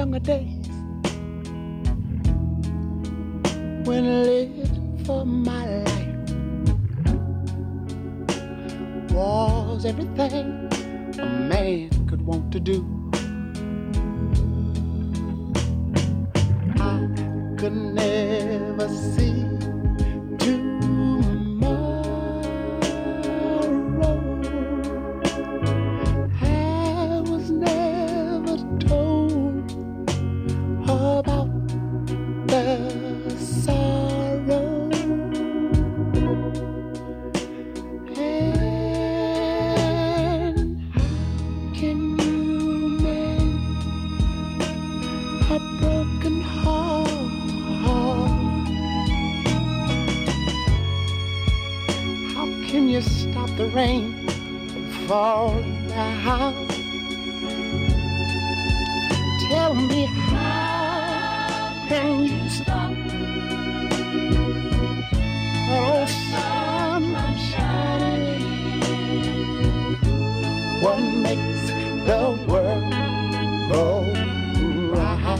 younger days when living for my life was everything a man could want to do. I could never see the rain from falling down. Tell me, how can you stop that old sun from shining? What makes the world go round?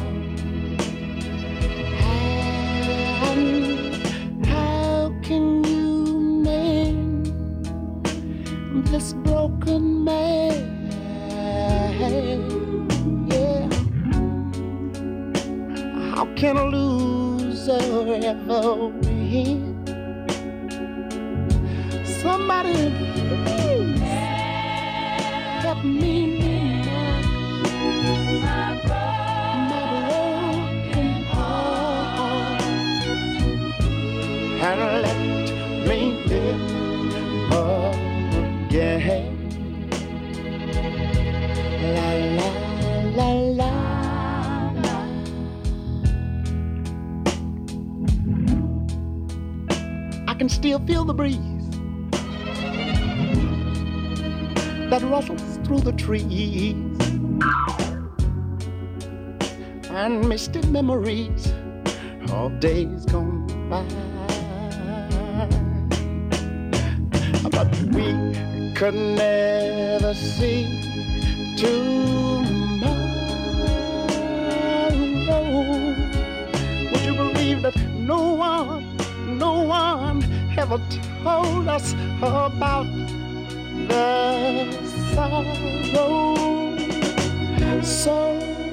And how can you this broken man, yeah. How can a loser ever win? Somebody please help me mend my broken heart and let me live again. La la la la la. I can still feel the breeze that rustles through the trees and misty memories of days gone by. But we could never see tomorrow. Would you believe that no one ever told us about the sorrow? So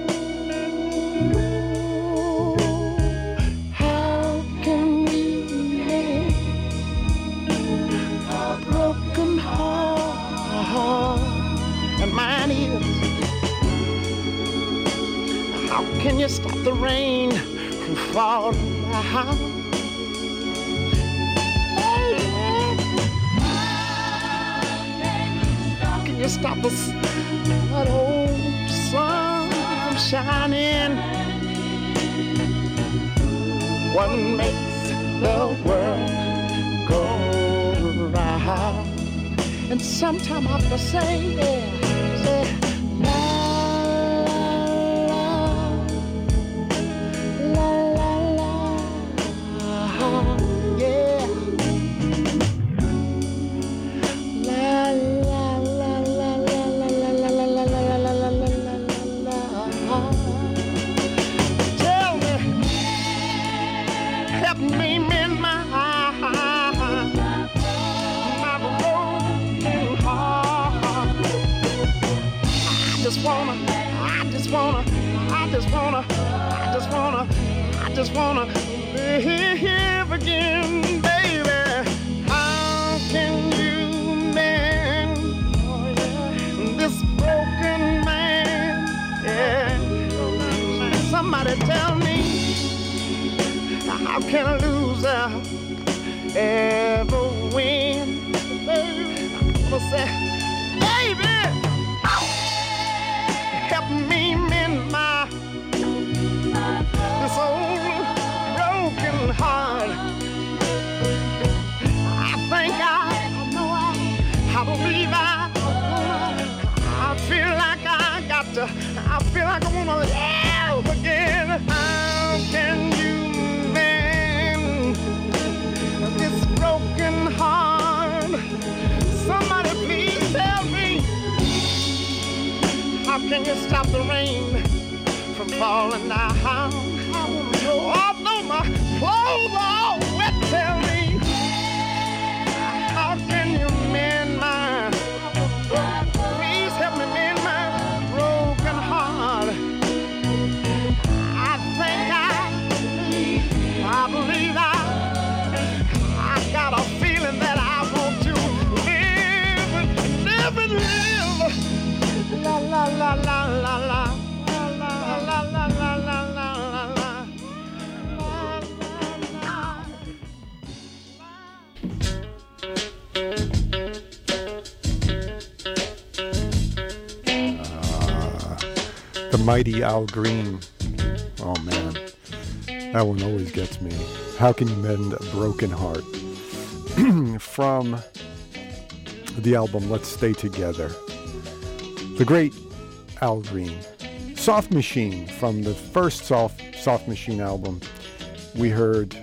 how can we make a broken heart? And mine is, how can you stop the rain from falling down? How can you stop that old sun from shining? What makes the world go round? And sometime I have to say, la la la la la, yeah. La la la la la la la la la la la la. Tell me, help me mend my I just wanna live again, baby. How can you mend this broken man? Yeah. Somebody tell me, how can a loser ever win? Baby, I'm gonna say, baby, help me mend this old broken heart. I think I believe I feel like I feel like I wanna live again. How can you mend this broken heart? Somebody please tell me, how can you stop the rain from falling down. Although my clothes are all wet, tell me, how can you mend mine? Please help me mend my broken heart. I think I believe I got a feeling that I want to live and live. La la la la la la. The mighty Al Green. Oh man, that one always gets me. How can you mend a broken heart? From the album Let's Stay Together. The great Al Green. Soft Machine, from the first Soft Machine album. We heard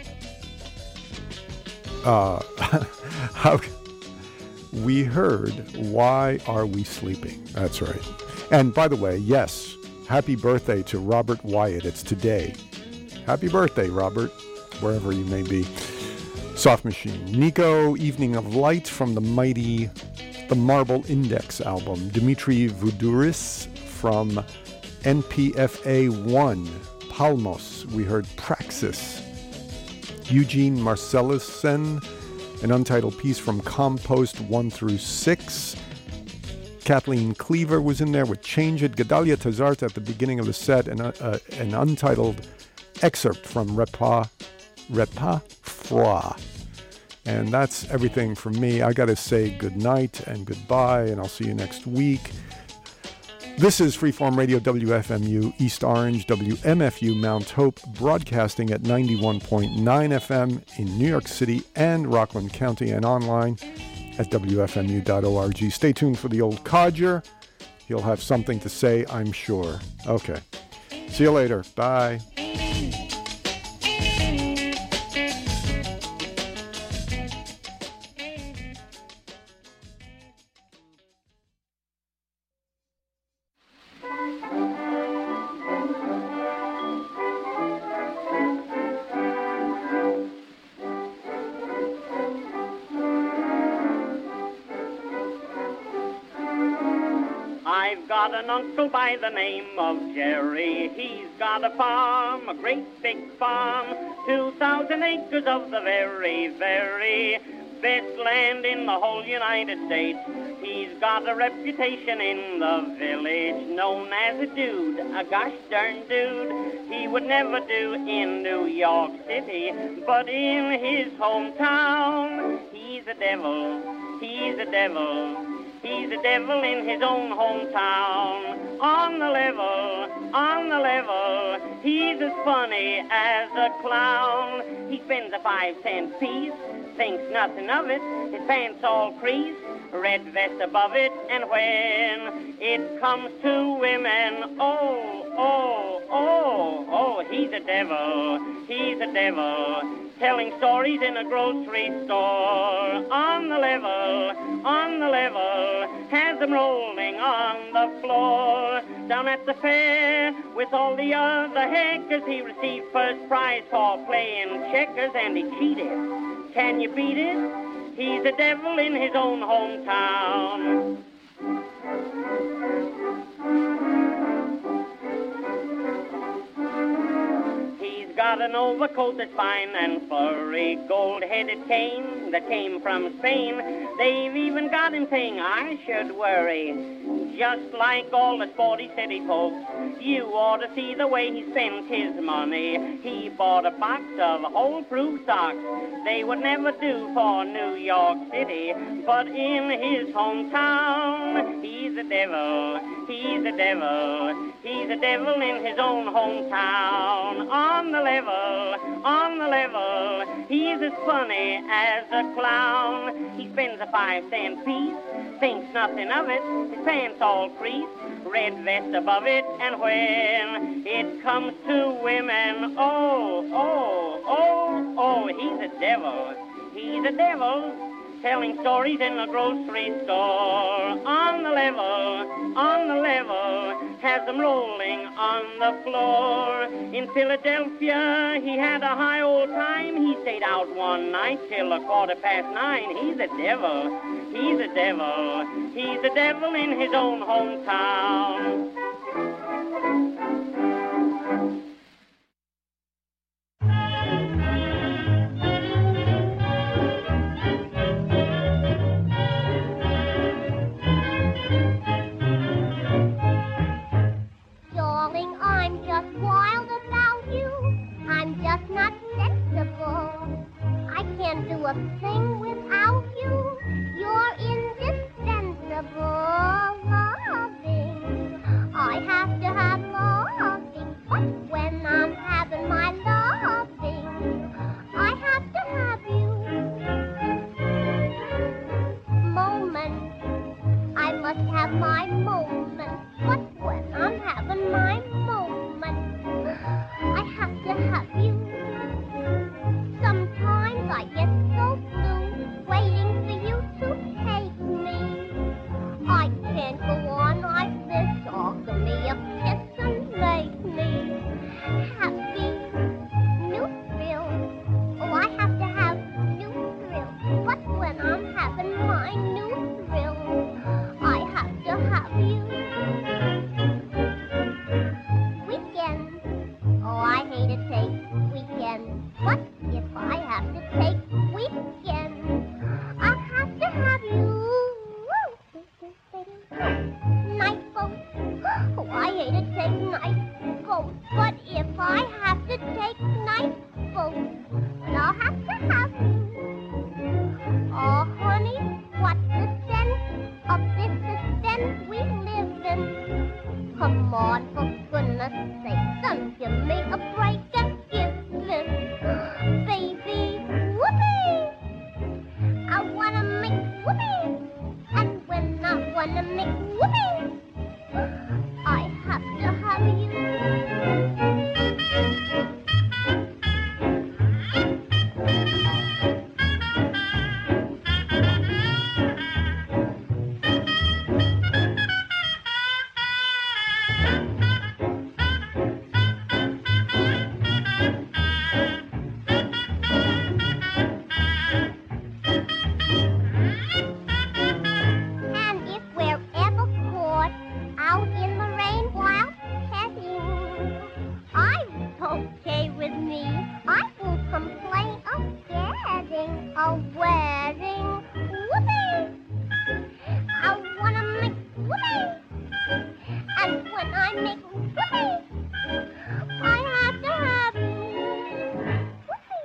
Why Are We Sleeping? That's right. And by the way, yes, happy birthday to Robert Wyatt. It's today. Happy birthday, Robert, wherever you may be. Soft Machine. Nico, Evening of Light, from the Marble Index album. Dimitri Voudouris from NPFA 1. Palmos. We heard Praxis. Eugene Marcellusen, an untitled piece from Compost 1 through 6. Kathleen Cleaver was in there with Change It. Gedalia Tazart at the beginning of the set, and an untitled excerpt from Repas Froid. And that's everything from me. I got to say good night and goodbye, and I'll see you next week. This is Freeform Radio, WFMU East Orange, WMFU Mount Hope, broadcasting at 91.9 FM in New York City and Rockland County, and online at WFMU.org. Stay tuned for the old codger. He'll have something to say, I'm sure. Okay. See you later. Bye. An uncle by the name of Jerry. He's got a farm, a great big farm, 2,000 acres of the very, very best land in the whole United States. He's got a reputation in the village, known as a dude, a gosh darn dude. He would never do in New York City, but in his hometown, he's a devil, he's a devil. He's a devil in his own hometown. On the level, he's as funny as a clown. He spends a 5-cent piece, thinks nothing of it. His pants all creased, red vest above it. And when it comes to women, he's a devil, he's a devil. Telling stories in a grocery store. On the level, has them rolling on the floor. Down at the fair with all the other hackers, he received first prize for playing checkers, and he cheated. Can you beat it? He's a devil in his own hometown. Got an overcoat that's fine and furry, gold-headed cane that came from Spain. They've even got him saying I should worry. Just like all the sporty city folks, you ought to see the way he spent his money. He bought a box of hole-proof socks. They would never do for New York City, but in his hometown, he's a devil, he's a devil. He's a devil in his own hometown. On the level, he's as funny as a clown. He spends a 5-cent piece, thinks nothing of it. His pants all creased, red vest above it. And when it comes to women, he's a devil. He's a devil. Telling stories in the grocery store. On the level, has them rolling on the floor. In Philadelphia, he had a high old time. He stayed out one night till 9:15. He's a devil. He's a devil. He's a devil in his own hometown. Darling, I'm just wild about you. I'm just not sensible. I can't do a thing without you. You're indispensable. Loving, I have to have loving. But when I'm having my loving, I have to have you. Moment, I must have my moment. But when I'm having my moment, I have to have you. Sometimes I get so blue, waiting for you to take me. I can't go on like this. Oh, give me a kiss and make me happy. New thrill. Oh, I have to have new thrill. But when I'm having my new thrill, I have to have you. Weekend. Oh, I hate to take weekend. But if I have to take weekend, I'll have to have you. Night boat. Oh, I hate to take night boat. But if I have to take night boat, I'll have to have you. Oh, honey, what's the sense of this suspense we live in? Come on, for goodness sake, son, give me a break and give this. Baby, whoopee! I wanna make whoopee! And when I wanna make whoopee, I have to have you. And if we're ever caught out in the rain while petting, it's okay with me. I won't complain of getting a wedding. Whoopee! I wanna make whoopee! And when I make whoopee, I have to have you. Whoopee!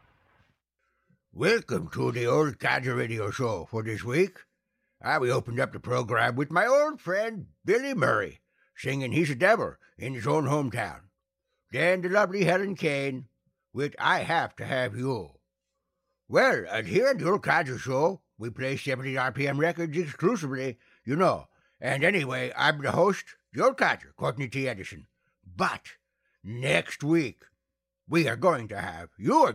Welcome to the Old Codger Radio Show for this week. We opened up the program with my old friend Billy Murray, singing He's a Devil in his own hometown. Then the lovely Helen Kane with I Have to Have You. Well, here on the Old Codger Show, we play 70 RPM records exclusively, you know. And anyway, I'm the host, the Old Codger, Courtney T. Edison. But next week, you are going to have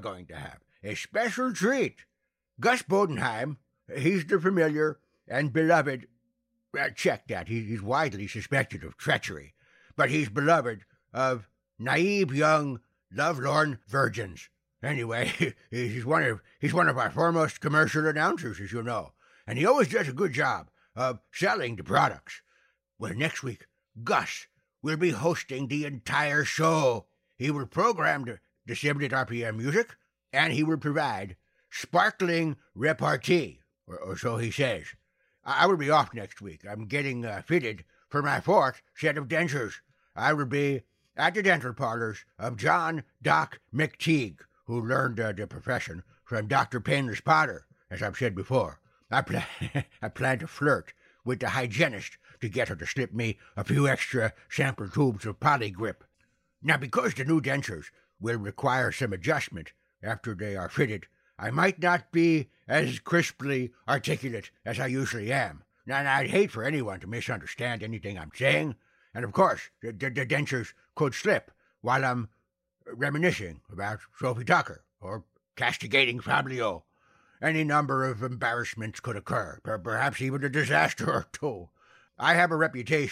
a special treat. Gus Bodenheim, he's the familiar and beloved, check that, he's widely suspected of treachery, but he's beloved of naive young lovelorn virgins. Anyway, he's one of our foremost commercial announcers, as you know, and he always does a good job of selling the products. Well, next week, Gus will be hosting the entire show. He will program the 70 RPM music, and he will provide sparkling repartee, or so he says. I will be off next week. I'm getting fitted for my 4th set of dentures. I will be at the dental parlors of John Doc McTeague, who learned the profession from Dr. Painless Potter, as I've said before. I plan to flirt with the hygienist to get her to slip me a few extra sample tubes of Polygrip. Now, because the new dentures will require some adjustment after they are fitted, I might not be as crisply articulate as I usually am. Now, I'd hate for anyone to misunderstand anything I'm saying, and of course, the dentures could slip while I'm reminiscing about Sophie Tucker or castigating Fabio. Any number of embarrassments could occur, perhaps even a disaster or two. I have a reputation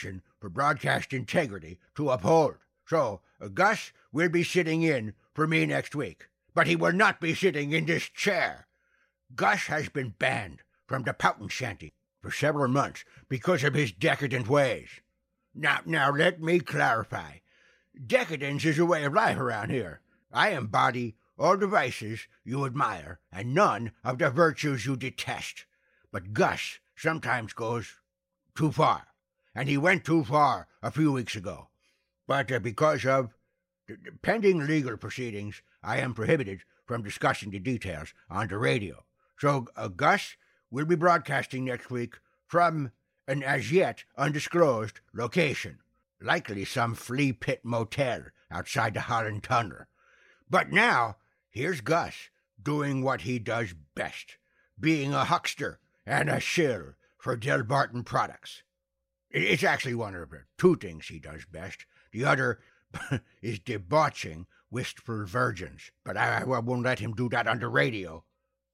for broadcast integrity to uphold. So, Gus will be sitting in for me next week, but he will not be sitting in this chair. Gus has been banned from the Poutin Shanty for several months because of his decadent ways. Now let me clarify. Decadence is a way of life around here. I embody all the vices you admire and none of the virtues you detest. But Gus sometimes goes too far, and he went too far a few weeks ago. But because of the pending legal proceedings, I am prohibited from discussing the details on the radio. So Gus will be broadcasting next week from an as-yet undisclosed location, likely some flea pit motel outside the Holland Tunnel. But now, here's Gus doing what he does best, being a huckster and a shill for Delbarton products. It's actually one of the two things he does best. The other is debauching wistful virgins, but I won't let him do that on the radio.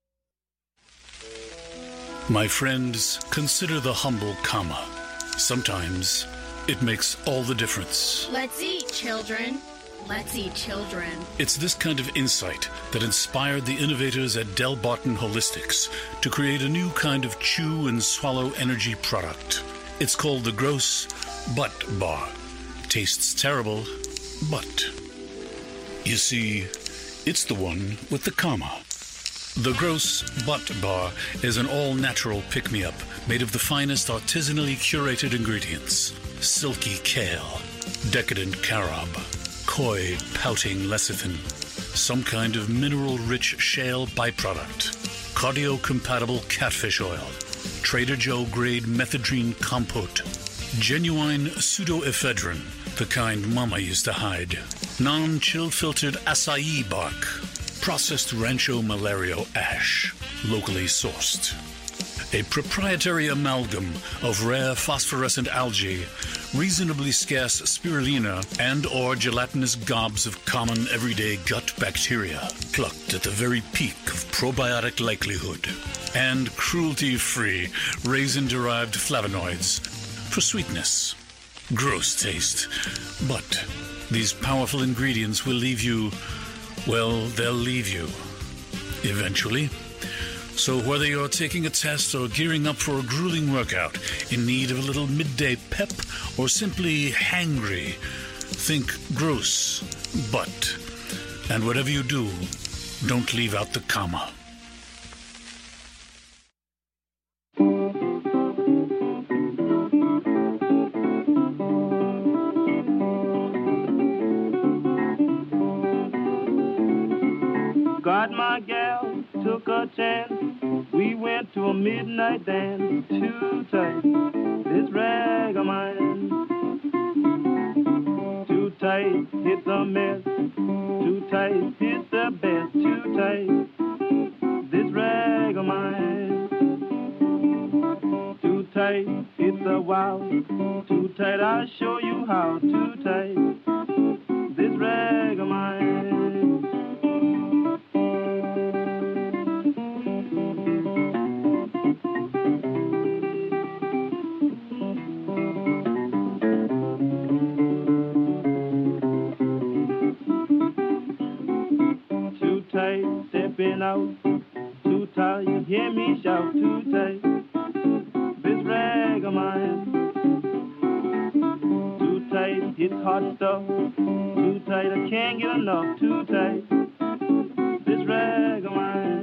My friends, consider the humble comma. Sometimes it makes all the difference. Let's eat, children. Let's eat, children. It's this kind of insight that inspired the innovators at Delbarton Holistics to create a new kind of chew and swallow energy product. It's called the Gross Butt Bar. Tastes terrible, but you see, it's the one with the comma. The Gross Butt Bar is an all-natural pick-me-up made of the finest artisanally curated ingredients. Silky kale, decadent carob, coy pouting lecithin, some kind of mineral-rich shale byproduct, cardio-compatible catfish oil, Trader Joe-grade methadone compote, genuine pseudoephedrine, the kind Mama used to hide, non-chill-filtered acai bark, processed Rancho Malario ash, locally sourced. A proprietary amalgam of rare phosphorescent algae, reasonably scarce spirulina, and or gelatinous gobs of common everyday gut bacteria, plucked at the very peak of probiotic likelihood, and cruelty-free raisin-derived flavonoids for sweetness. Gross taste. But these powerful ingredients will leave you, well, they'll leave you. Eventually. So whether you're taking a test or gearing up for a grueling workout, in need of a little midday pep, or simply hangry, think gross, but. And whatever you do, don't leave out the comma. Got my gal, took a chance. We went to a midnight dance. Too tight, this rag of mine. Too tight, it's a mess. Too tight, it's the best. Too tight, this rag of mine. Too tight, it's a wow. Too tight, I'll show you how. Too tight, this rag of mine. Stepping out, too tight, you hear me shout, too tight, this rag of mine. Too tight, it's hot stuff, too tight, I can't get enough, too tight, this rag of mine.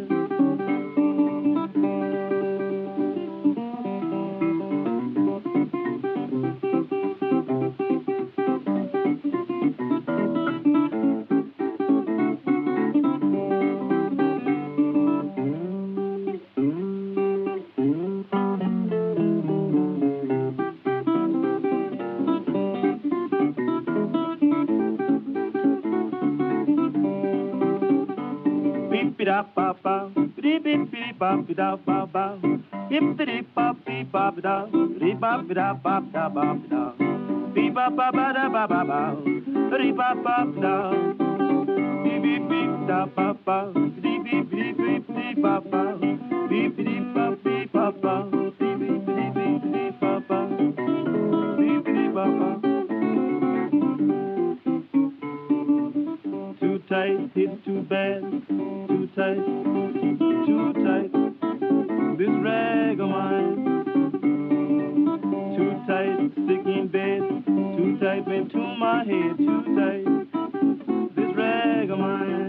too bad, too tight, too tight. This rag of mine, too tight, sick in bed, too tight, went to my head, too tight. This rag of mine.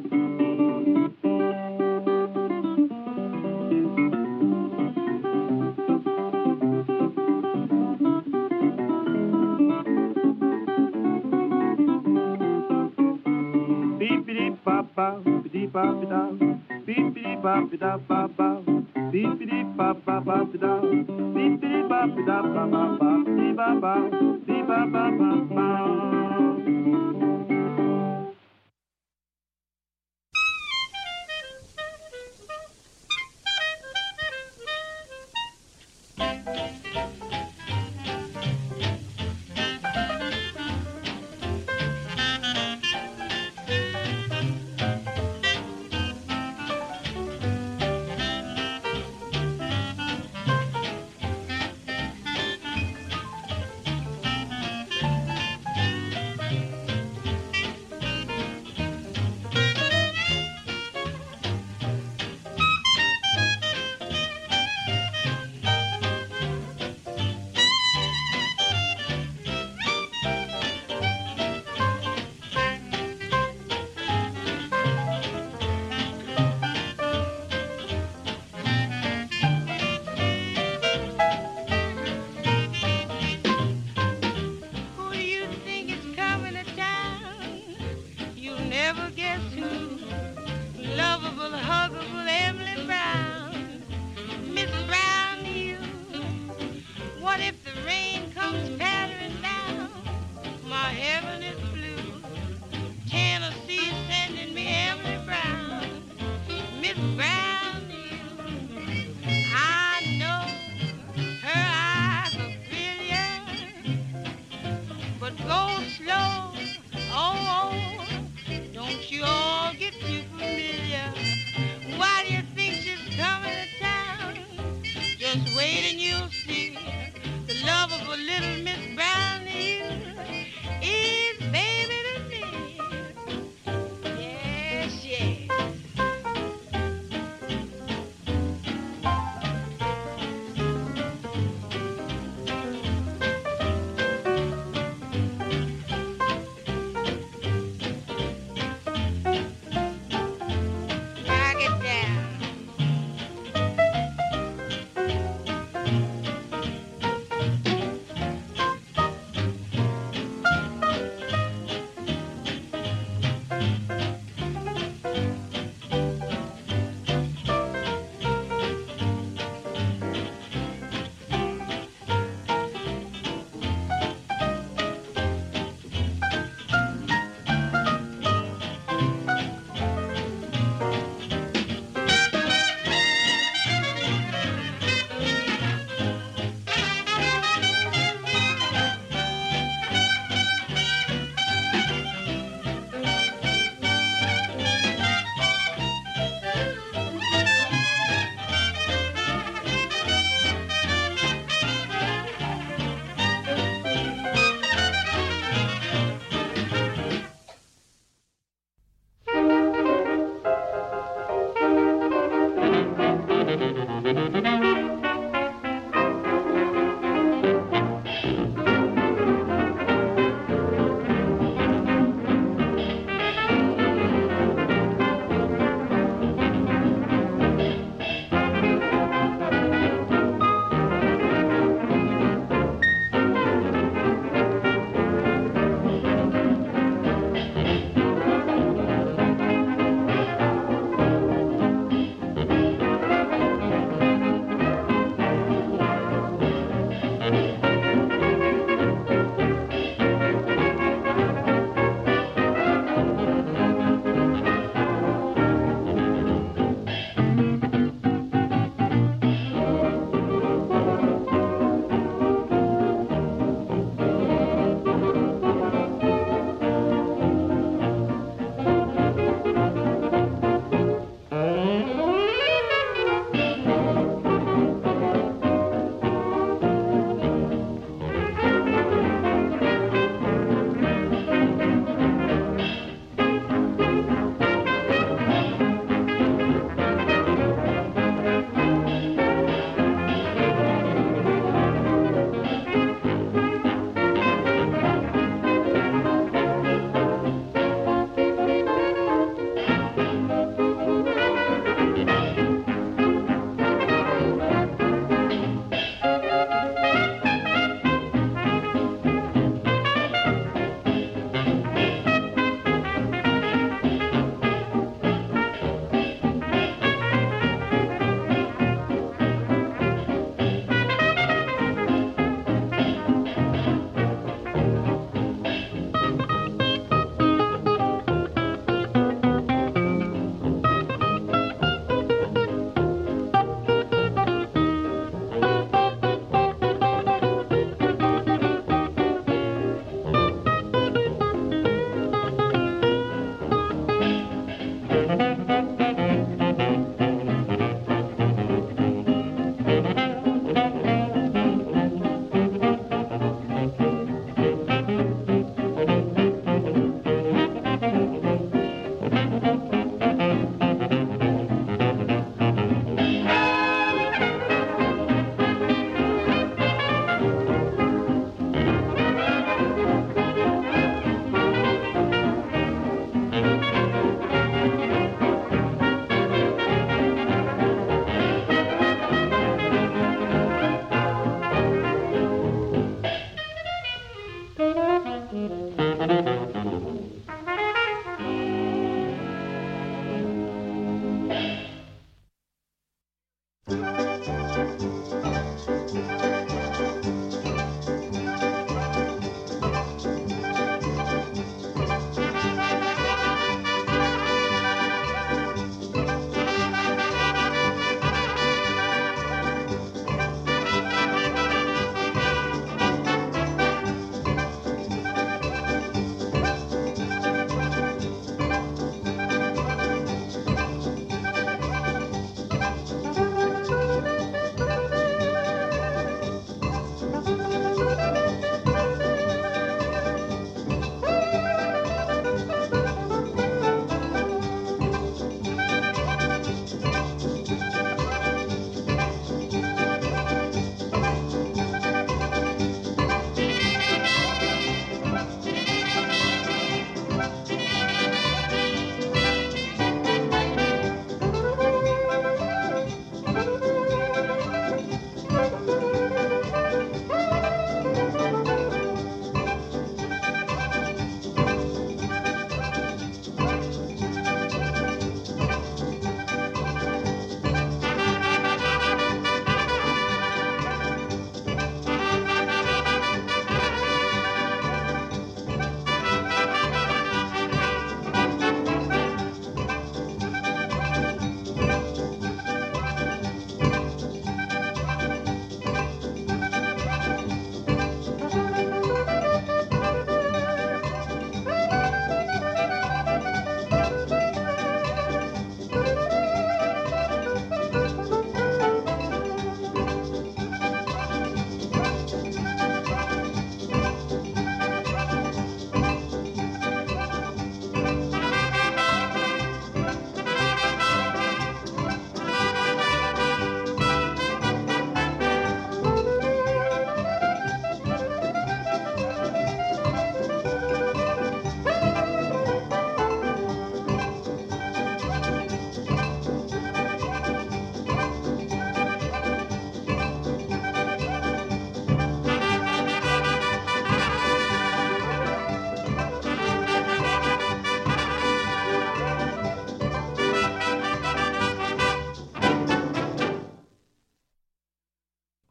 Ba bidi ba bida, bidi ba bida ba ba, bidi ba ba ba bida, bidi ba bida ba ba ba, bidi ba ba, bidi ba ba ba ba.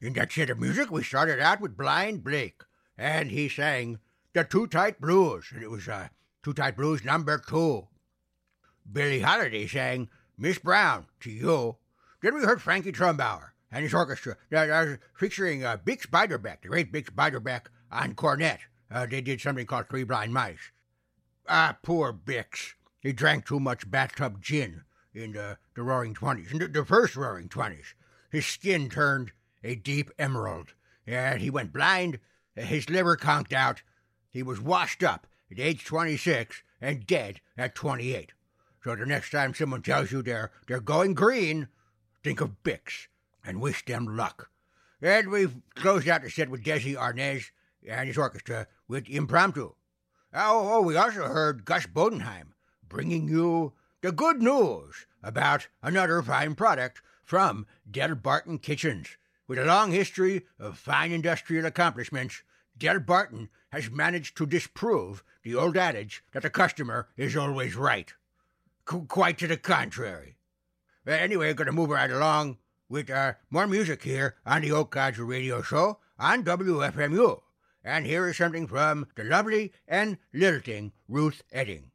In that set of music, we started out with Blind Blake, and he sang the Too Tight Blues, and it was Too Tight Blues number 2. Billie Holiday sang Miss Brown to You. Then we heard Frankie Trumbauer and his orchestra, featuring Bix Beiderbecke, the great Bix Beiderbecke, on cornet. They did something called Three Blind Mice. Poor Bix. He drank too much bathtub gin in the Roaring Twenties, in the first Roaring Twenties. His skin turned a deep emerald, and he went blind. His liver conked out. He was washed up at age 26 and dead at 28. So the next time someone tells you they're going green, think of Bix and wish them luck. And we've closed out the set with Desi Arnaz and his orchestra with Impromptu. Oh, we also heard Gus Bodenheim bringing you the good news about another fine product from Del Barton Kitchens. With a long history of fine industrial accomplishments, Del Barton has managed to disprove the old adage that the customer is always right. Quite to the contrary. Anyway, we're going to move right along with more music here on the Oak Codger Radio Show on WFMU. And here is something from the lovely and lilting Ruth Edding.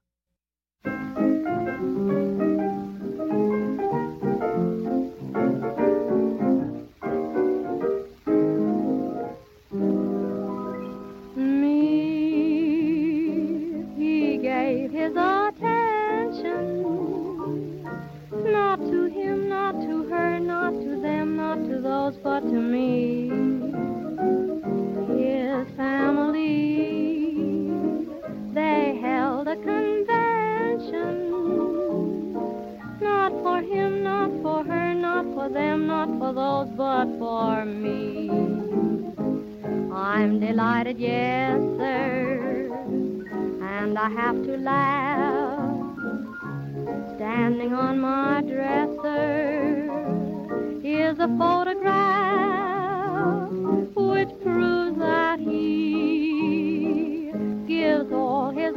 He gave his attention, not to him, not to her, not to them, not to those, but to me. His family, they held a convention, not for him, not for her, not for them, not for those, but for me. I'm delighted, yes, sir, and I have to laugh. Standing on my dresser is a photograph which proves that he gives all his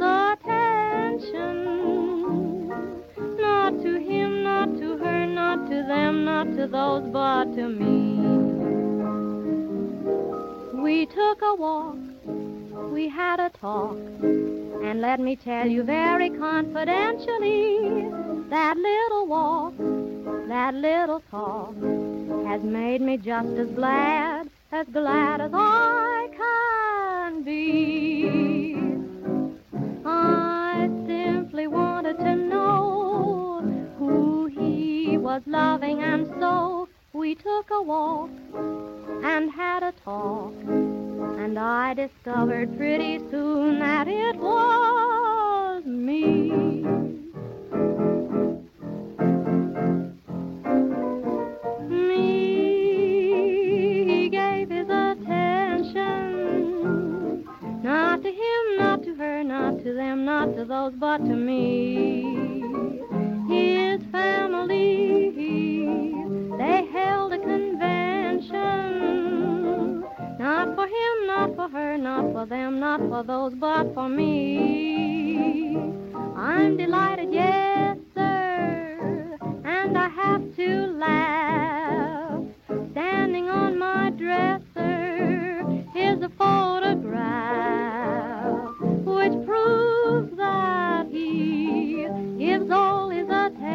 attention, not to him, not to her, not to them, not to those, but to me. We took a walk, we had a talk, and let me tell you very confidentially, that little walk, that little talk has made me just as glad as I can be. I simply wanted to know who he was loving, and so we took a walk and had a talk, and I discovered pretty soon that it was me. He gave his attention, not to him, not to her, not to them, not to those, but to me. His family, they held a convention, not for him, not for her, not for them, not for those, but for me. I'm delighted, yes, sir, and I have to laugh. Standing on my dresser is a photograph which proves that he gives all his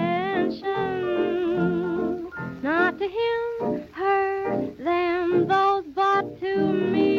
attention, not to him, her, them, those, but to me.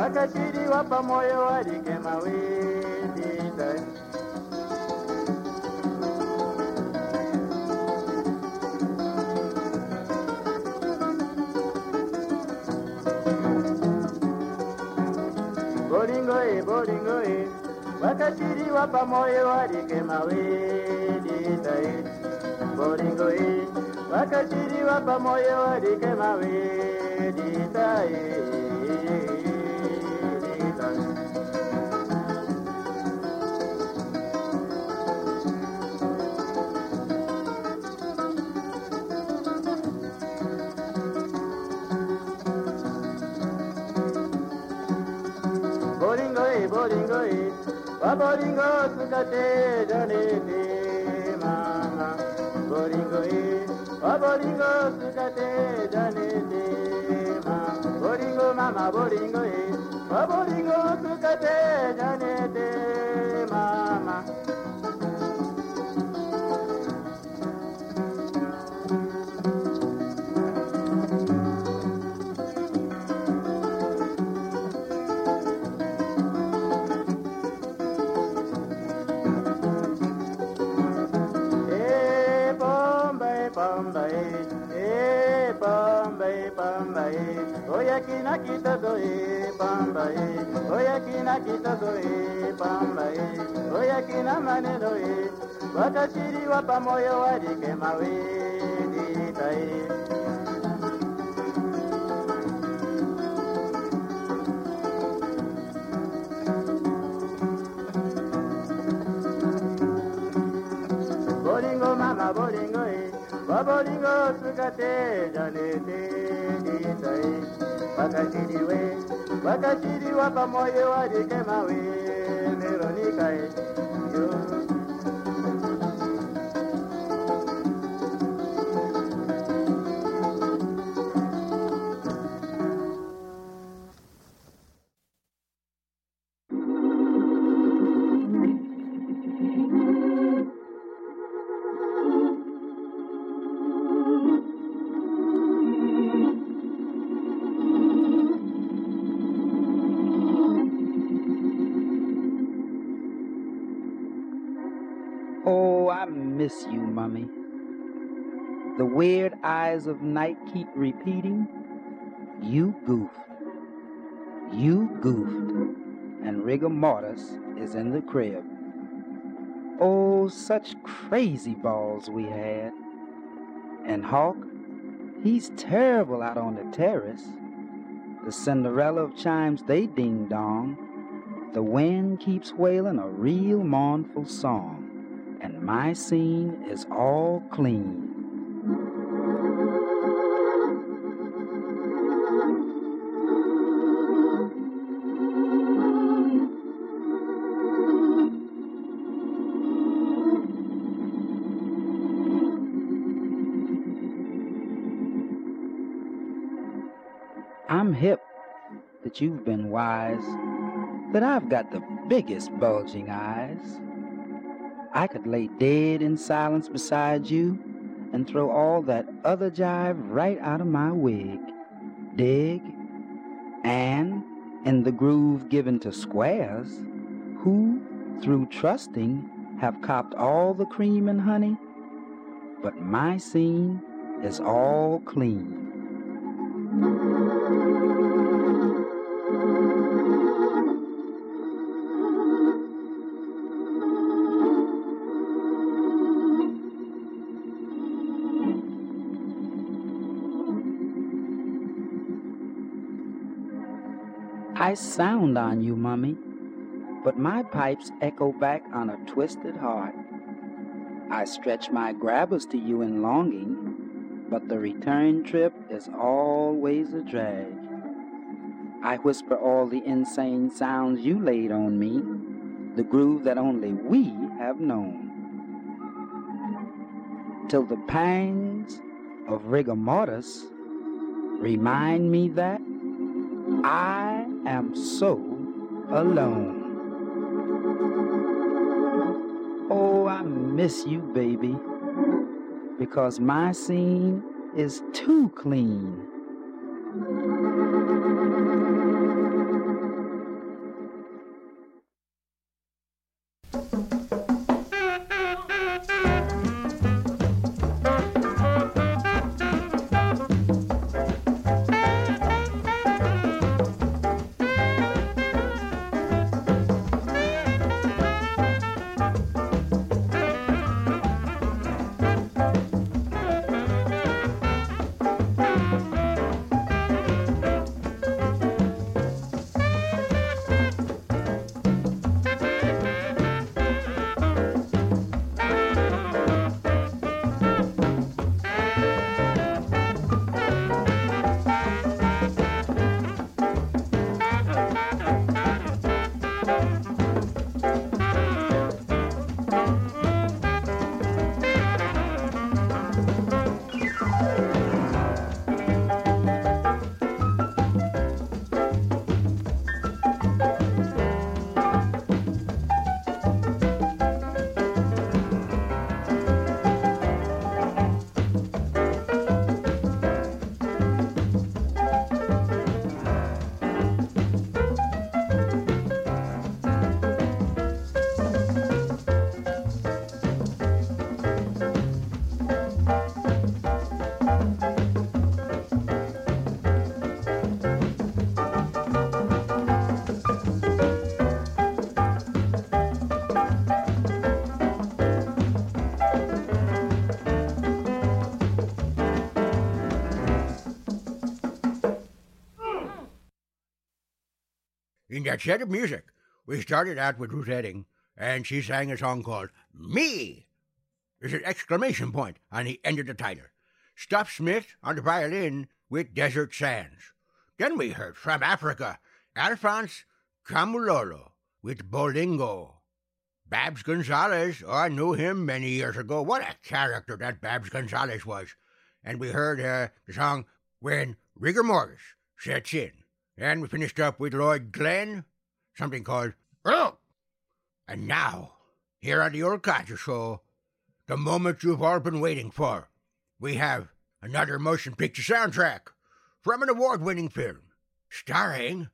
wakashiriwa pamoyo warike mawindita. Bolingo wakashiriwa pamoyo warike mawindita. Bolingo wakashiriwa pamoyo warike mawindita. Bolingo sukate janete mama. Bolingo sukate janete mama. Bolingo mama bolingo sukate janete mama. Oyakina kita doe pambae, oyakina kita doe pambae, oyakina mane doe, wakashiriwa pamoyo warike mawinditae. Bolingo mama bolingo bolingo sukate janete ditae. Wakashiriwa pamoyo warike mawe Veronica yo. Miss you, Mummy. The weird eyes of night keep repeating, you goofed, and rigor mortis is in the crib. Oh, such crazy balls we had. And Hawk, he's terrible out on the terrace. The Cinderella of chimes, they ding-dong. The wind keeps wailing a real mournful song. And my scene is all clean. I'm hip that you've been wise, that I've got the biggest bulging eyes. I could lay dead in silence beside you and throw all that other jive right out of my wig. Dig? And in the groove given to squares, who, through trusting, have copped all the cream and honey, but my scene is all clean. I sound on you, Mummy, but my pipes echo back on a twisted heart. I stretch my grabbers to you in longing, but the return trip is always a drag. I whisper all the insane sounds you laid on me, the groove that only we have known. Till the pangs of rigor mortis remind me that I am so alone. Oh, I miss you, baby, because my scene is too clean. In that set of music, we started out with Ruth Etting, and she sang a song called Me. There's an exclamation point on the end of the title. Stuff Smith on the violin with Desert Sands. Then we heard from Africa, Alphonse Camulolo with Bolingo. Babs Gonzalez, I knew him many years ago. What a character that Babs Gonzalez was. And we heard the song When Rigor Mortis Sets In. And we finished up with Lloyd Glenn, something called Oh! And now, here on the Old Codger Show, the moment you've all been waiting for. We have another motion picture soundtrack from an award-winning film starring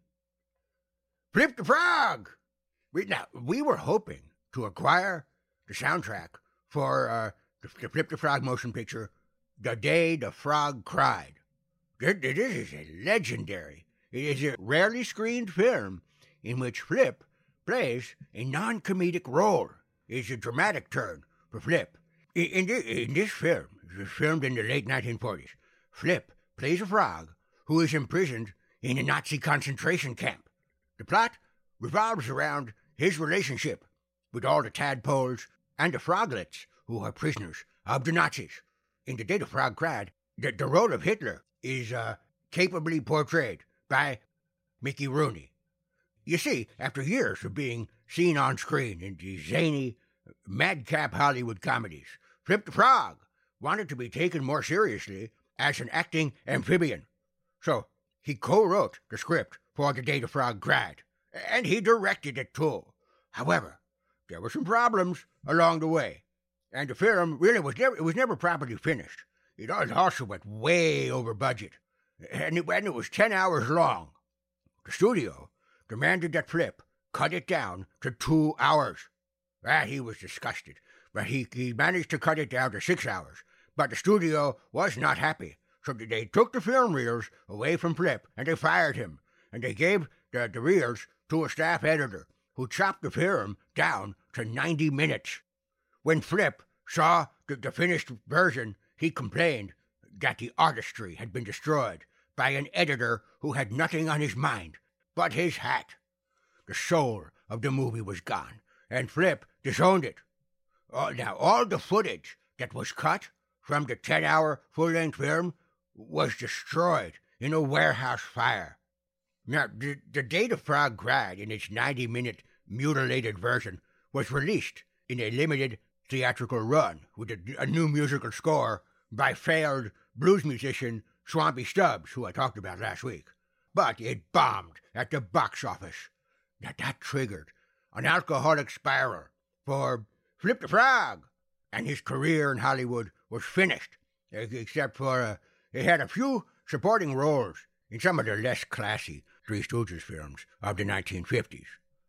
Flip the Frog. We were hoping to acquire the soundtrack for the Flip the Frog motion picture, The Day the Frog Cried. This is a legendary. It is a rarely screened film in which Flip plays a non-comedic role. It's a dramatic turn for Flip. In this film, it was filmed in the late 1940s, Flip plays a frog who is imprisoned in a Nazi concentration camp. The plot revolves around his relationship with all the tadpoles and the froglets who are prisoners of the Nazis. In The Day the Frog Cried, the role of Hitler is capably portrayed by Mickey Rooney. You see, after years of being seen on screen in the zany, madcap Hollywood comedies, Flip the Frog wanted to be taken more seriously as an acting amphibian. So he co-wrote the script for The Day the Frog Cried, and he directed it too. However, there were some problems along the way, and the film really was never properly finished. It also went way over budget, and it was 10 hours long. The studio demanded that Flip cut it down to 2 hours. He was disgusted, but he managed to cut it down to 6 hours. But the studio was not happy, so they took the film reels away from Flip, and they fired him, and they gave the reels to a staff editor, who chopped the film down to 90 minutes. When Flip saw the finished version, he complained that the artistry had been destroyed by an editor who had nothing on his mind but his hat. The soul of the movie was gone, and Flip disowned it. Now, all the footage that was cut from the 10-hour full-length film was destroyed in a warehouse fire. Now, The Day the Frog Cried, in its 90-minute mutilated version, was released in a limited theatrical run with a new musical score by failed blues musician Swampy Stubbs, who I talked about last week. But it bombed at the box office. Now, that triggered an alcoholic spiral for Flip the Frog, and his career in Hollywood was finished, except for he had a few supporting roles in some of the less classy Three Stooges films of the 1950s.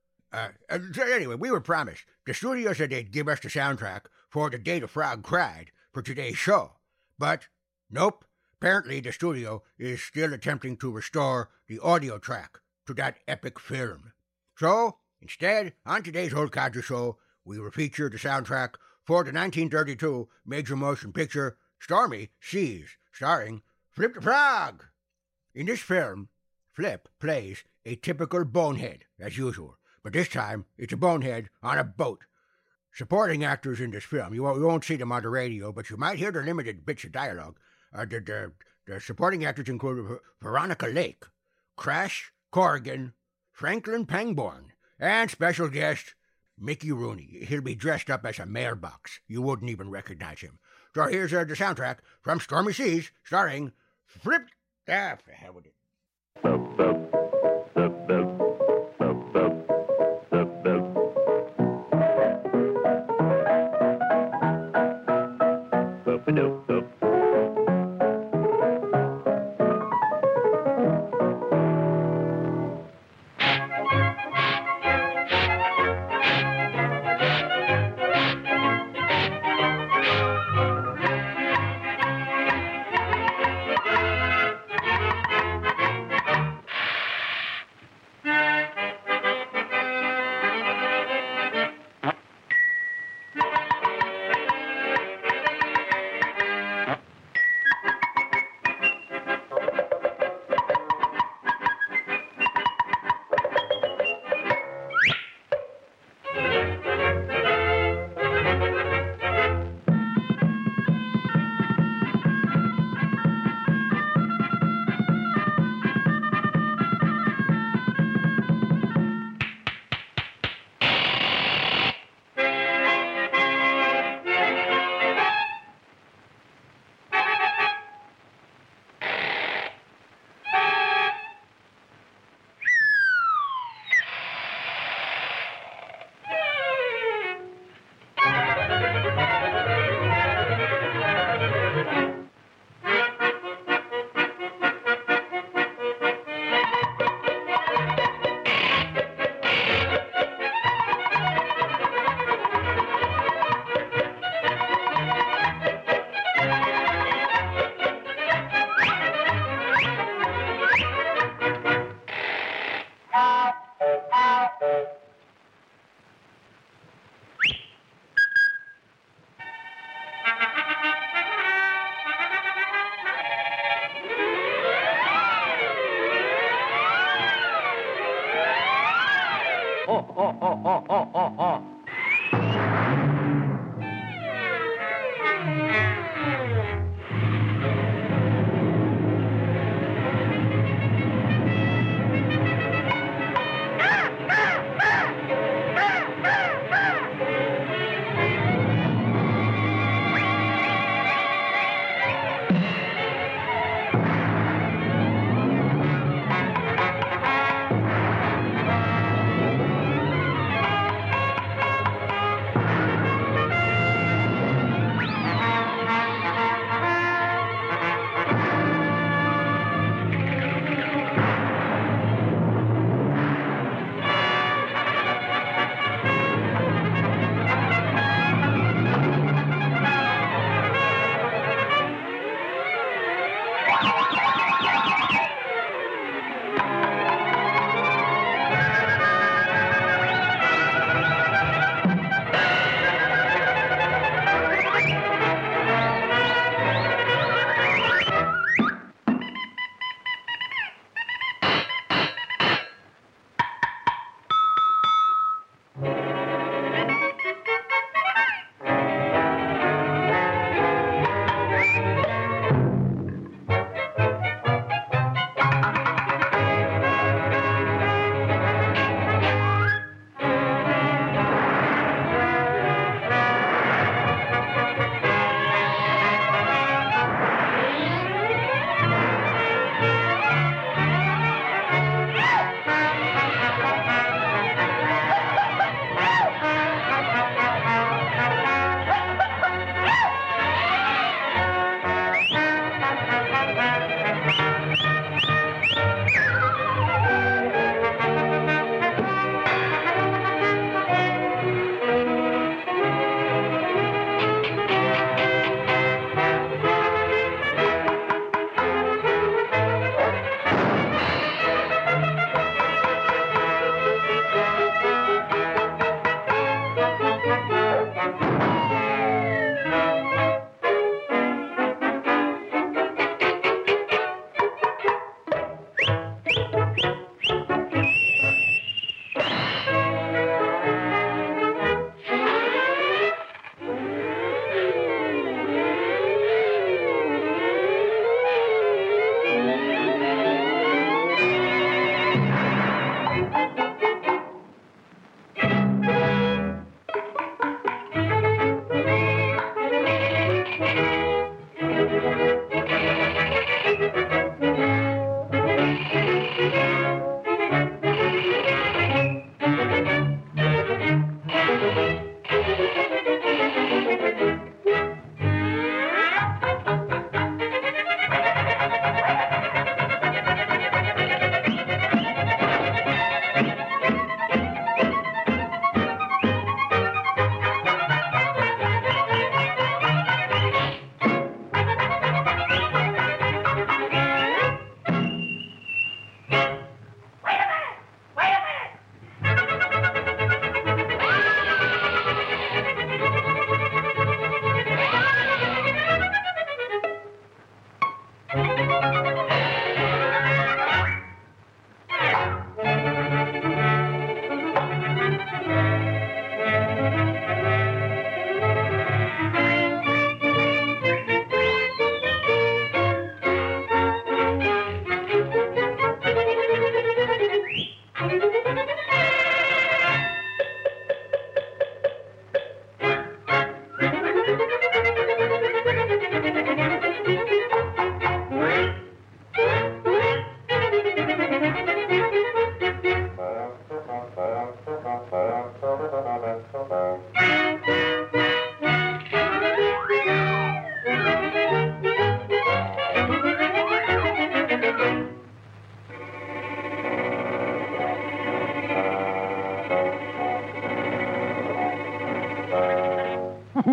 So anyway, we were promised. The studio said they'd give us the soundtrack for The Day the Frog Cried for today's show. But, nope. Apparently, the studio is still attempting to restore the audio track to that epic film. So, instead, on today's Old Codger Show, we will feature the soundtrack for the 1932 major motion picture Stormy Seas, starring Flip the Frog. In this film, Flip plays a typical bonehead, as usual, but this time it's a bonehead on a boat. Supporting actors in this film, you won't see them on the radio, but you might hear the limited bits of dialogue. The supporting actors include Veronica Lake, Crash Corrigan, Franklin Pangborn, and special guest Mickey Rooney. He'll be dressed up as a mailbox. You wouldn't even recognize him. So here's the soundtrack from Stormy Seas, starring Flip. For hell with it.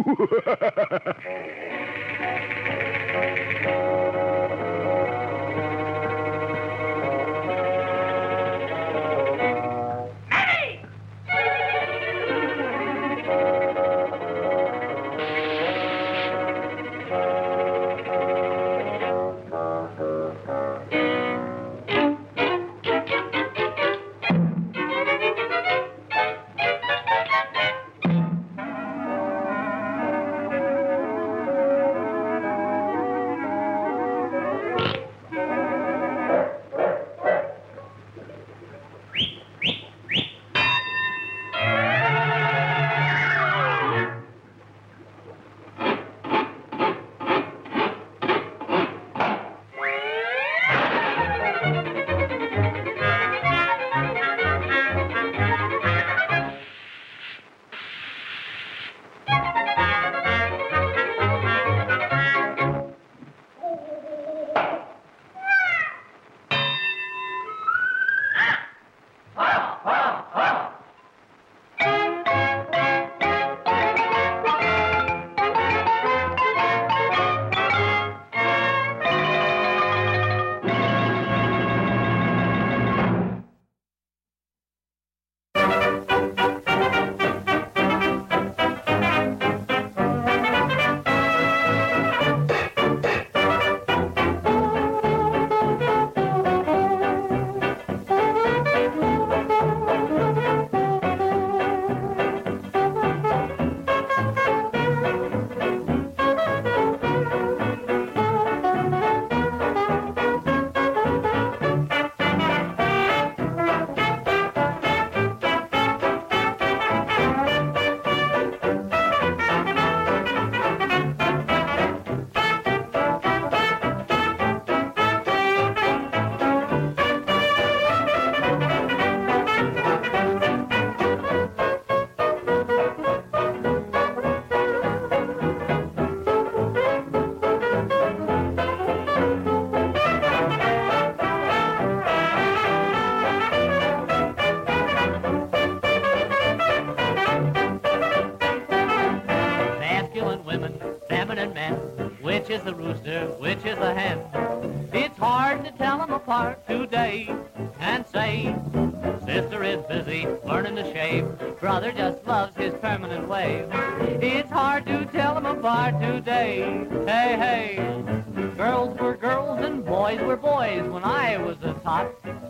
Which is the rooster, which is the hen? It's hard to tell them apart today and say, sister is busy learning to shave, brother just loves his permanent wave. It's hard to tell them apart today. Hey, hey, girls were girls and boys were boys when I was a tot.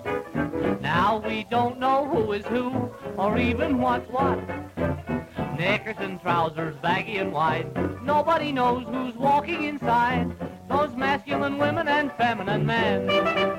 Now we don't know who is who or even what's what. Knickers and trousers, baggy and wide. Nobody knows who's walking inside those masculine women and feminine men.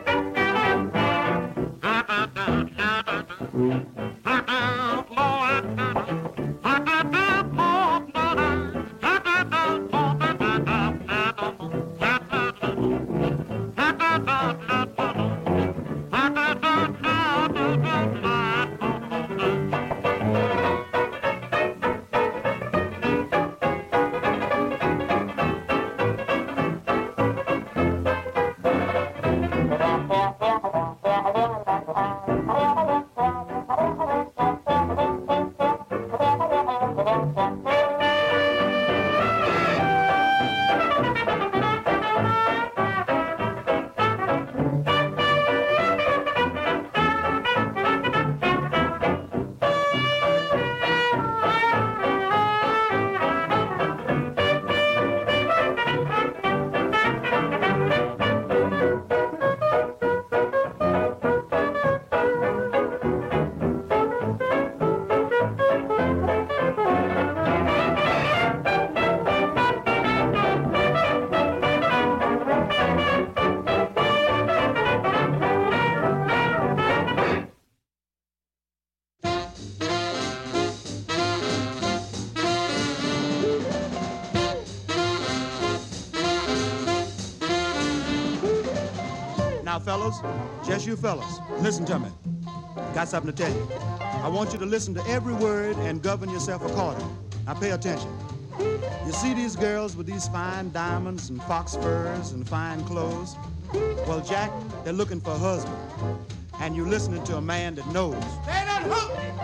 Now, fellas, just you fellas, listen to me. Got something to tell you. I want you to listen to every word and govern yourself accordingly. Now, pay attention. You see these girls with these fine diamonds and fox furs and fine clothes? Well, Jack, they're looking for a husband. And you're listening to a man that knows. They done hooked me.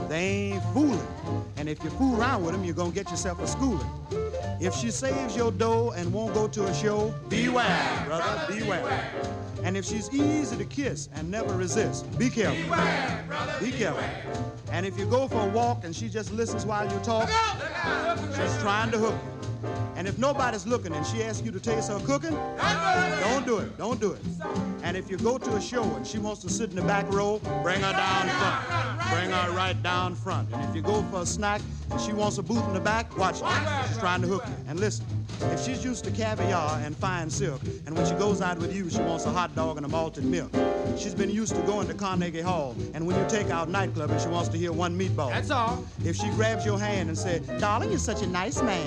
They ain't fooling. And if you fool around with them, you're gonna get yourself a schooling. If she saves your dough and won't go to a show, beware, brother, beware. And if she's easy to kiss and never resist, be careful. Beware, brother, be careful. And if you go for a walk and she just listens while you talk, she's trying to hook you. And if nobody's looking and she asks you to taste her cooking, don't do it, don't do it. And if you go to a show and she wants to sit in the back row, bring her down front. Bring her right down front. And if you go for a snack and she wants a booth in the back, watch her. She's trying to hook you. And listen, if she's used to caviar and fine silk, and when she goes out with you, she wants a hot dog and a malted milk. She's been used to going to Carnegie Hall, and when you take out nightclub and she wants to hear one meatball. That's all. If she grabs your hand and says, darling, you're such a nice man.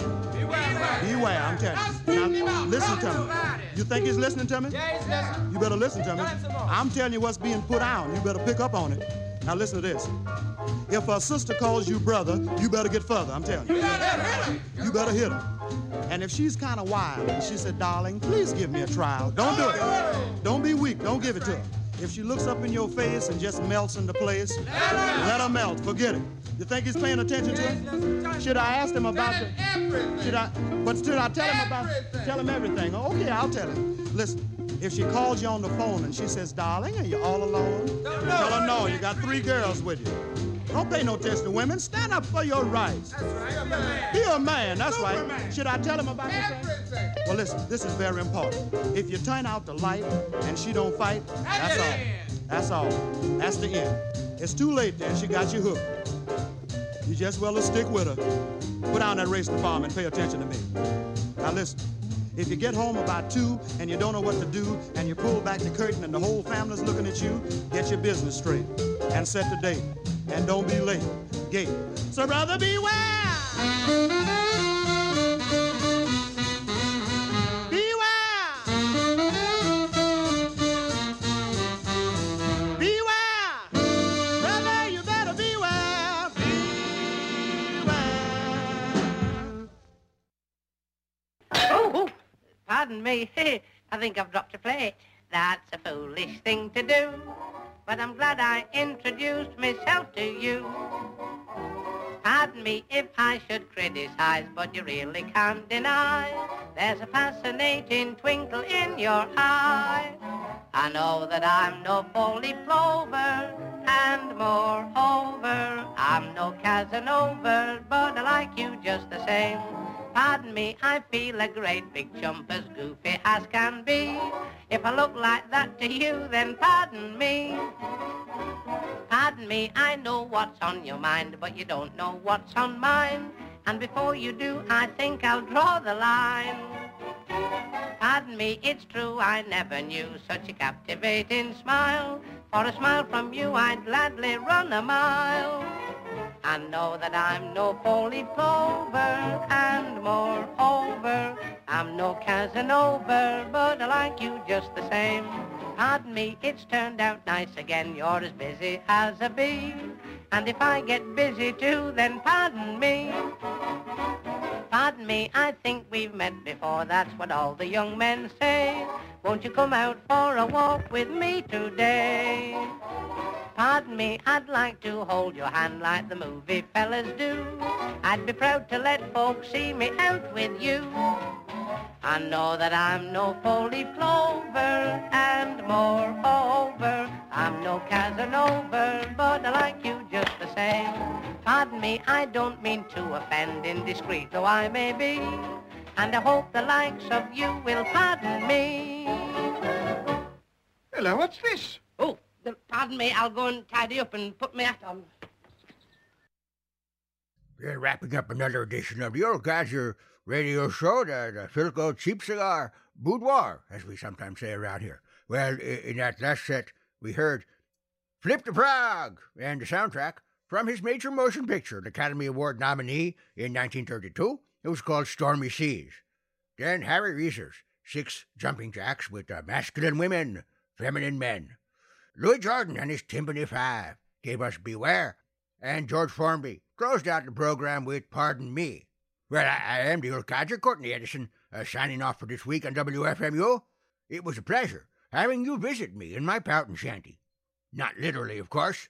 Beware, I'm telling you. Now, listen to me. You think he's listening to me? Yeah, he's listening. You better listen to me. I'm telling you what's being put on. You better pick up on it. Now listen to this. If her sister calls you brother, you better get further, I'm telling you. You better hit her. And if she's kind of wild and she said, darling, please give me a trial, don't do it. Don't be weak, don't give it to her. If she looks up in your face and just melts into place, let her melt, forget it. You think he's paying attention to it? Should I ask him about the... Should I tell him about... Tell him everything. Okay, I'll tell him. Listen, if she calls you on the phone and she says, darling, are you all alone? Tell her no, you got 3 girls with you. Don't pay no attention to women. Stand up for your rights. That's right. Be a man, that's Superman. right. Should I tell him about everything? Well, listen, this is very important. If you turn out the light and she don't fight, that's all. That's all. That's the end. It's too late then. She got you hooked. You just well to stick with her. Put down that race to farm and pay attention to me. Now listen. If you get home about 2 and you don't know what to do and you pull back the curtain and the whole family's looking at you, get your business straight and set the date. And don't be late. Gate. So brother, beware. Beware. Beware. Brother, you better beware. Beware. Oh, pardon me. I think I've dropped a plate. That's a foolish thing to do. But I'm glad I introduced myself to you. Pardon me if I should criticize, but you really can't deny there's a fascinating twinkle in your eye. I know that I'm no four-leaf clover, and moreover, I'm no Casanova, but I like you just the same. Pardon me, I feel a great big chump, as goofy as can be. If I look like that to you, then pardon me. Pardon me, I know what's on your mind, but you don't know what's on mine. And before you do, I think I'll draw the line. Pardon me, it's true, I never knew such a captivating smile. For a smile from you, I'd gladly run a mile. I know that I'm no four-leaf clover, and moreover, I'm no Casanova, but I like you just the same. Pardon me, it's turned out nice again, you're as busy as a bee. And if I get busy too, then pardon me. Pardon me, I think we've met before, that's what all the young men say. Won't you come out for a walk with me today? Pardon me, I'd like to hold your hand like the movie fellas do. I'd be proud to let folks see me out with you. I know that I'm no four-leaf clover, and moreover, I'm no Casanova, but I like you just the same. Pardon me, I don't mean to offend, indiscreet though I may be, and I hope the likes of you will pardon me. Hello, what's this? Oh, pardon me, I'll go and tidy up and put my hat on. We're wrapping up another edition of the Old Codger radio show, the Philco Cheap Cigar Boudoir, as we sometimes say around here. Well, in that last set, we heard Flip the Frog and the soundtrack from his major motion picture, the Academy Award nominee in 1932. It was called Stormy Seas. Then Harry Reeser's 6 Jumping Jacks with masculine women, feminine men. Louis Jordan and his Timpani 5 gave us Beware, and George Formby closed out the program with Pardon Me. Well, I am the Old Codger, Courtney Edison, signing off for this week on WFMU. It was a pleasure having you visit me in my pouting shanty. Not literally, of course.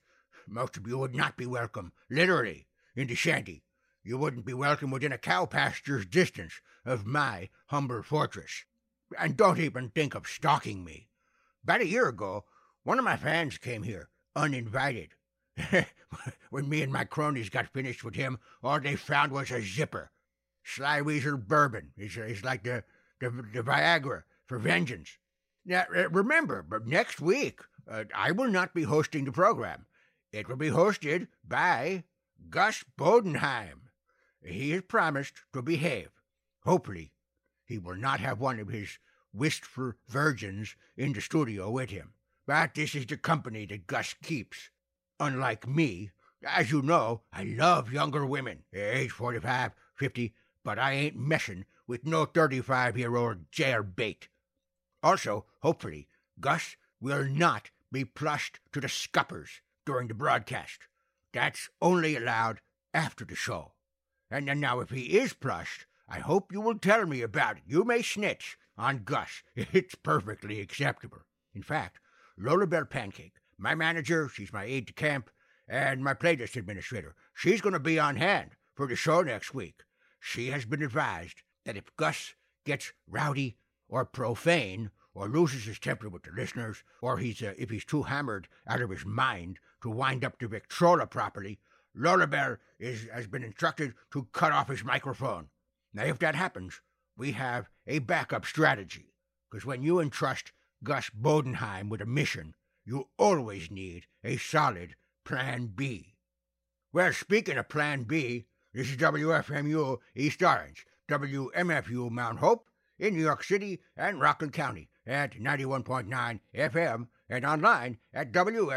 most of you would not be welcome, literally, in the shanty. You wouldn't be welcome within a cow pasture's distance of my humble fortress. And don't even think of stalking me. About a year ago, one of my fans came here, uninvited. When me and my cronies got finished with him, all they found was a zipper. Sly Weasel Bourbon is like the Viagra for vengeance. Now, remember, but next week, I will not be hosting the program. It will be hosted by Gus Bodenheim. He has promised to behave. Hopefully, he will not have one of his wistful virgins in the studio with him. But this is the company that Gus keeps. Unlike me, as you know, I love younger women, age 45, 50, but I ain't messing with no 35-year-old jailbait. Also, hopefully, Gus will not be plushed to the scuppers during the broadcast. That's only allowed after the show. And now if he is plushed, I hope you will tell me about it. You may snitch on Gus. It's perfectly acceptable. In fact, Lola Bell Pancake, my manager, she's my aide-de-camp, and my playlist administrator, she's going to be on hand for the show next week. She has been advised that if Gus gets rowdy or profane or loses his temper with the listeners, or if he's too hammered out of his mind to wind up the Victrola properly, Lola Bell has been instructed to cut off his microphone. Now, if that happens, we have a backup strategy, because when you entrust Gus Bodenheim with a mission, you always need a solid Plan B. Well, speaking of Plan B, this is WFMU East Orange, WMFU Mount Hope in New York City and Rockland County at 91.9 FM and online at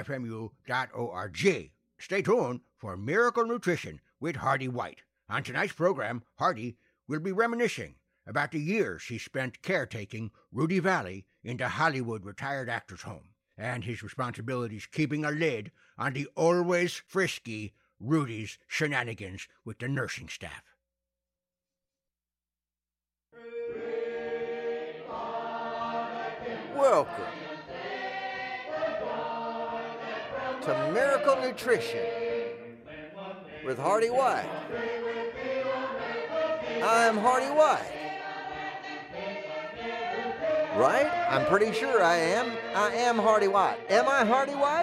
WFMU.org. Stay tuned for Miracle Nutrition with Hardy White. On tonight's program, Hardy will be reminiscing about the years he spent caretaking Rudy Valley in the Hollywood retired actors' home, and his responsibilities keeping a lid on the always frisky Rudy's shenanigans with the nursing staff. Welcome to Miracle Nutrition with Hardy White. I'm Hardy White. Right? I'm pretty sure I am. I am Hardy White. Am I Hardy White?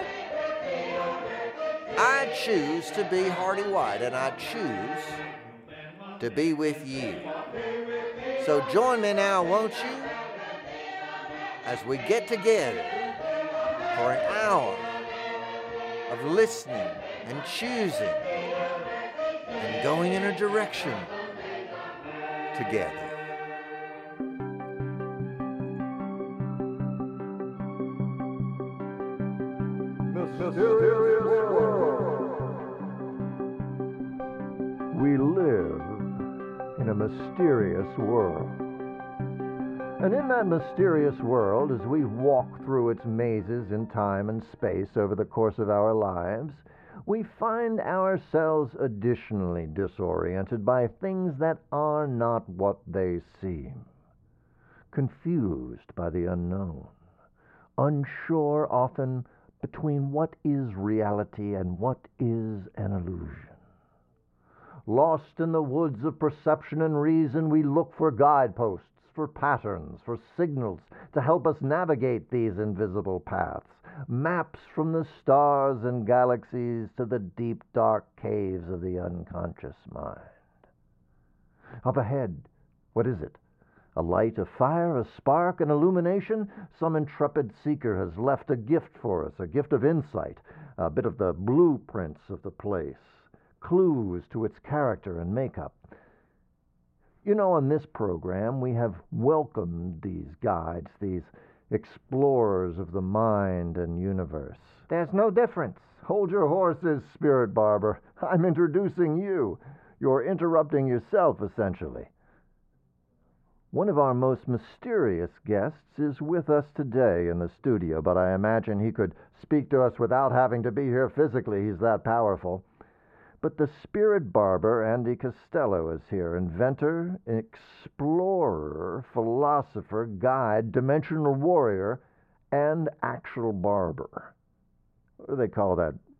I choose to be Hardy White, and I choose to be with you. So join me now, won't you? As we get together for an hour of listening and choosing and going in a direction together. We live in a mysterious world. And in that mysterious world, as we walk through its mazes in time and space over the course of our lives, we find ourselves additionally disoriented by things that are not what they seem, confused by the unknown, unsure often between what is reality and what is an illusion. Lost in the woods of perception and reason, we look for guideposts, for patterns, for signals to help us navigate these invisible paths, maps from the stars and galaxies to the deep, dark caves of the unconscious mind. Up ahead, what is it? A light, a fire, a spark, an illumination? Some intrepid seeker has left a gift for us, a gift of insight, a bit of the blueprints of the place, clues to its character and makeup. You know, on this program, we have welcomed these guides, these explorers of the mind and universe. There's no difference. Hold your horses, Spirit Barber. I'm introducing you. You're interrupting yourself, essentially. One of our most mysterious guests is with us today in the studio, but I imagine he could speak to us without having to be here physically. He's that powerful. But the Spirit Barber, Andy Costello, is here. Inventor, explorer, philosopher, guide, dimensional warrior, and actual barber. What do they call that?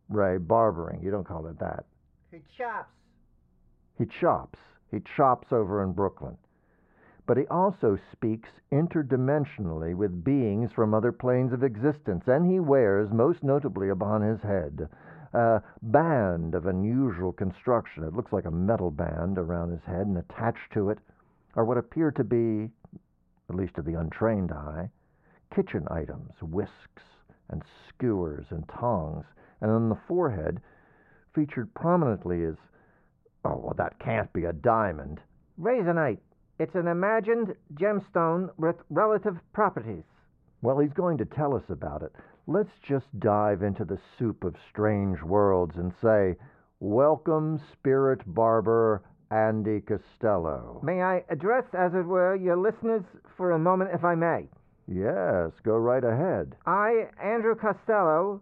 Ray, barbering. You don't call it that. He chops. He chops. He chops over in Brooklyn. But he also speaks interdimensionally with beings from other planes of existence, and he wears, most notably upon his head, a band of unusual construction. It looks like a metal band around his head, and attached to it are what appear to be, at least to the untrained eye, kitchen items, whisks and skewers and tongs, and on the forehead, featured prominently is, oh, well, that can't be a diamond. Raisinite. It's an imagined gemstone with relative properties. Well, he's going to tell us about it. Let's just dive into the soup of strange worlds and say, welcome, spirit barber Andy Costello. May I address, as it were, your listeners for a moment, if I may? Yes, go right ahead. I, Andrew Costello,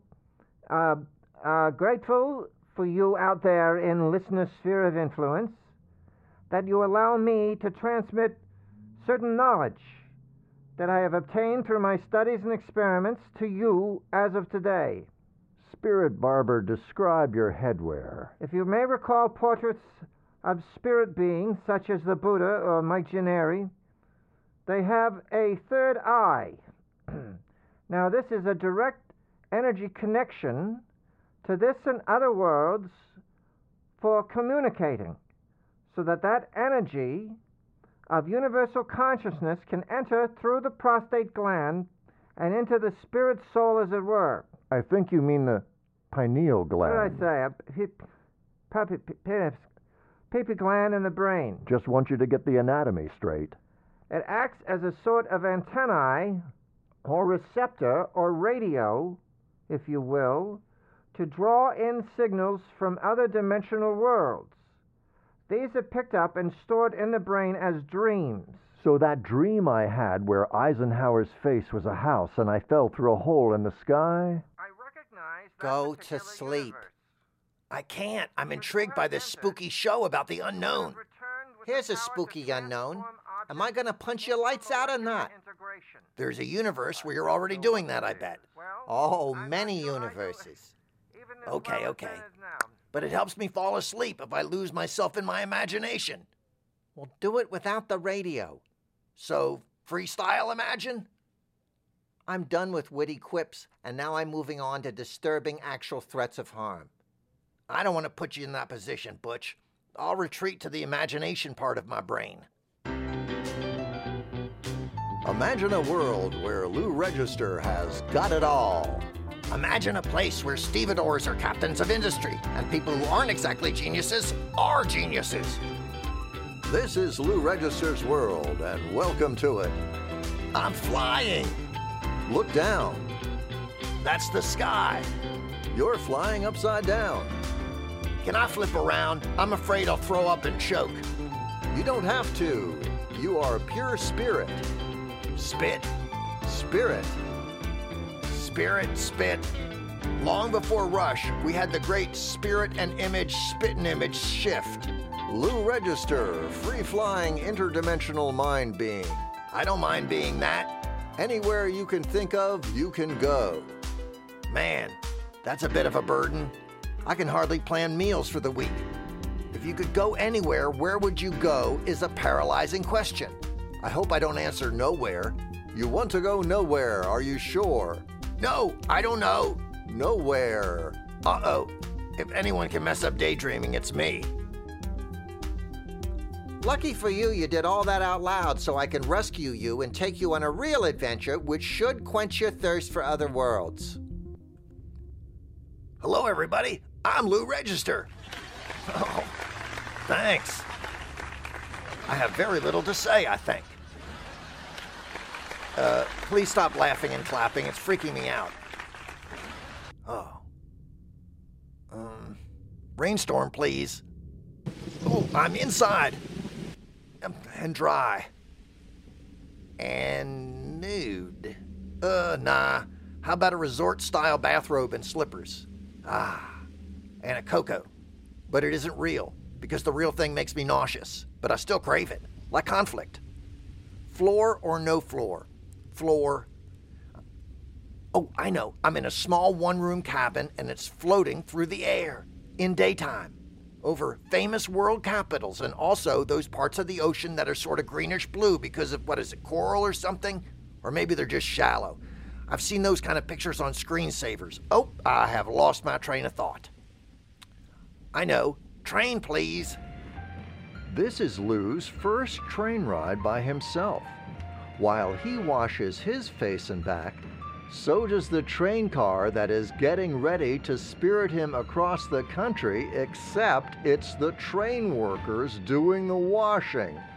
grateful for you out there in listener sphere of influence, that you allow me to transmit certain knowledge that I have obtained through my studies and experiments to you as of today. Spirit barber, describe your headwear. If you may recall portraits of spirit beings such as the Buddha or Mike Gennari, they have a third eye. Now, this is a direct energy connection to this and other worlds for communicating, so that that energy of universal consciousness can enter through the prostate gland and into the spirit soul, as it were. I think you mean the pineal gland. What did I say? Pee-pee gland in the brain. Just want you to get the anatomy straight. It acts as a sort of antennae or receptor or radio, if you will, to draw in signals from other dimensional worlds. These are picked up and stored in the brain as dreams. So that dream I had where Eisenhower's face was a house and I fell through a hole in the sky? I recognize that Go to sleep. Universe. I can't. I'm intrigued by this spooky show about the unknown. Here's a spooky unknown. Am I going to punch your lights out or not? There's a universe where you're already doing that, I bet. Oh, many universes. Okay. But it helps me fall asleep if I lose myself in my imagination. Well, do it without the radio. So, freestyle imagine? I'm done with witty quips, and now I'm moving on to disturbing actual threats of harm. I don't want to put you in that position, Butch. I'll retreat to the imagination part of my brain. Imagine a world where Lou Register has got it all. Imagine a place where stevedores are captains of industry, and people who aren't exactly geniuses are geniuses. This is Lou Register's world, and welcome to it. I'm flying. Look down. That's the sky. You're flying upside down. Can I flip around? I'm afraid I'll throw up and choke. You don't have to. You are pure spirit. Spit. Spirit. Spirit, spit. Long before Rush, we had the great spirit and image, spit and image shift. Lou Register, free-flying interdimensional mind being. I don't mind being that. Anywhere you can think of, you can go. Man, that's a bit of a burden. I can hardly plan meals for the week. If you could go anywhere, where would you go is a paralyzing question. I hope I don't answer nowhere. You want to go nowhere, are you sure? No, I don't know. Nowhere. Uh-oh. If anyone can mess up daydreaming, it's me. Lucky for you, you did all that out loud so I can rescue you and take you on a real adventure which should quench your thirst for other worlds. Hello, everybody. I'm Lou Register. Oh, thanks. I have very little to say, I think. Please stop laughing and clapping. It's freaking me out. Oh. Rainstorm, please. Oh, I'm inside. And dry. And nude. Nah. How about a resort-style bathrobe and slippers? And a cocoa. But it isn't real, because the real thing makes me nauseous. But I still crave it, like conflict. Floor or no floor? Floor. Oh, I know. I'm in a small one-room cabin, and it's floating through the air in daytime over famous world capitals and also those parts of the ocean that are sort of greenish blue because of, what is it, coral or something? Or maybe they're just shallow. I've seen those kind of pictures on screensavers. Oh, I have lost my train of thought. I know. Train, please. This is Lou's first train ride by himself. While he washes his face and back, so does the train car that is getting ready to spirit him across the country, except it's the train workers doing the washing.